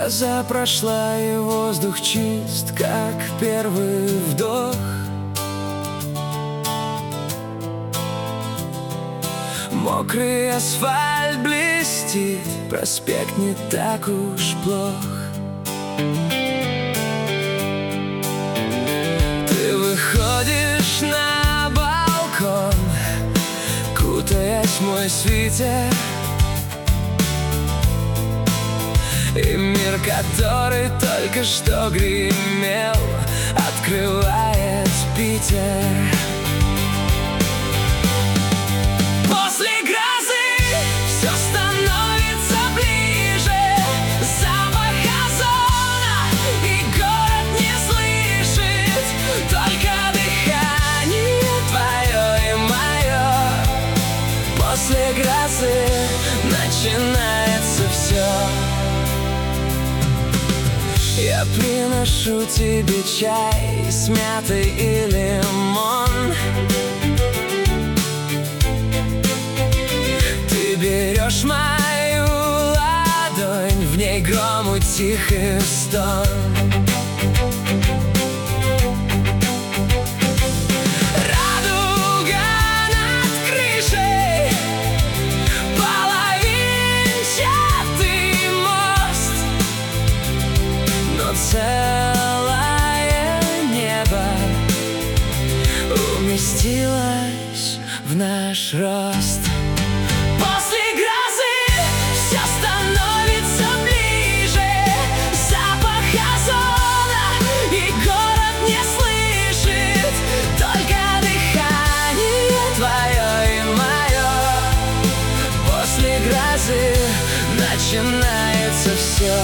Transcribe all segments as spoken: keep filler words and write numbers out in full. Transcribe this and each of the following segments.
Гроза прошла, и воздух чист, как первый вдох. Мокрый асфальт блестит, проспект не так уж плох. Ты выходишь на балкон, кутаясь в мой свитер, и мир, который только что гремел, открывает Питер. После грозы все становится ближе, запах озона, и город не слышит, только дыхание твое и мое. После грозы начинается все. Я приношу тебе чай с мятой и лимон. Ты берешь мою ладонь, в ней гром и тихий стон. Радуга над крышей, половинчатый мост, но целое небо уместилось в наш рост. После грозы все становится ближе, запах озона, и город не слышит, только дыхание твое и мое. После грозы начинается все.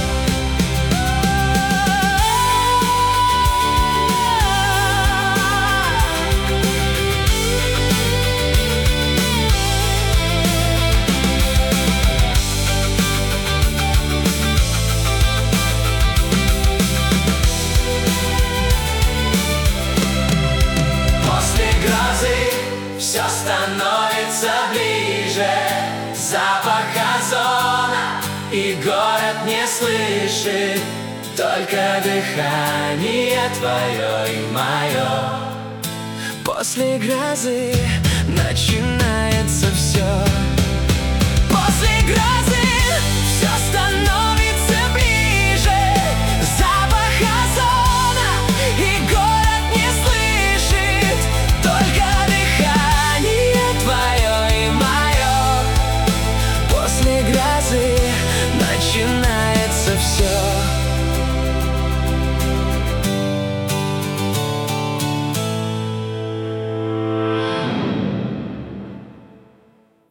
Все становится ближе, запах озона, и город не слышит, только дыхание твое и мое. После грозы